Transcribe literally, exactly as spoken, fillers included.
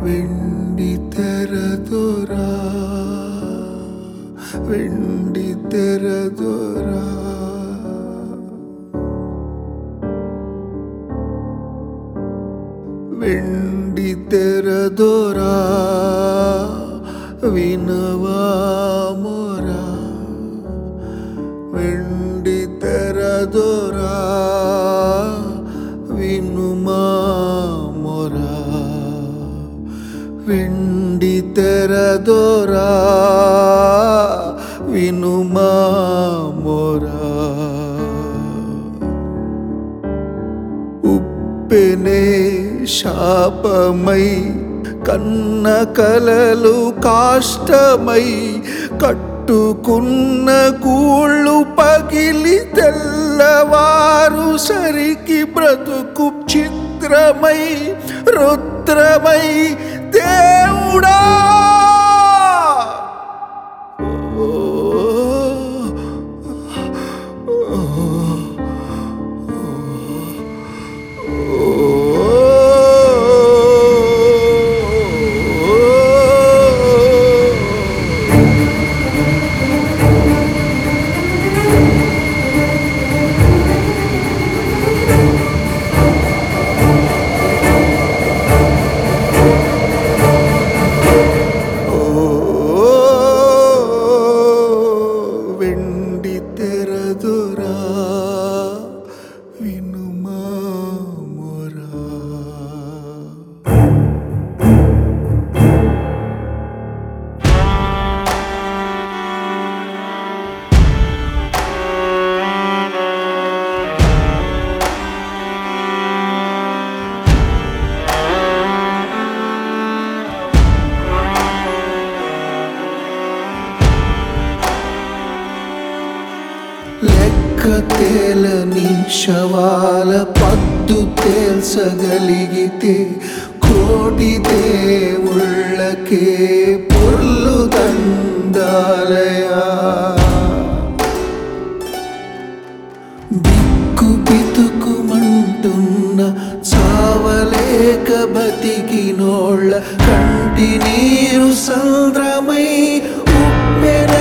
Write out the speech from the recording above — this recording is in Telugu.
వెండి తెరదొరా వెండి తెరదొరా వెండి తెరదొరా వినవా మొరా వెండి తెరదొరా వినుమా మొరా వెండి తెరదొరా వినుమా మొరా ఉప్పెనే శాపమై కన్న కలలు కాష్టమై కట్టుకున్న గూళ్ళు పగిలి తెల్లవారు సరికి బ్రతుకు చిత్రమై రుద్రమై దేవుడా వెండి తెరదొరా వినుమా మొరా లెక్క తేలని శవాల పద్దు తేల్చగలిగితే కోటి దేవుళ్ళకే పొర్లు దండాలయా బిక్కు బితుకుమంటున్న చావలేక బతికినోళ్ళ కంటి నీరు సంద్రమై ఉప్పెన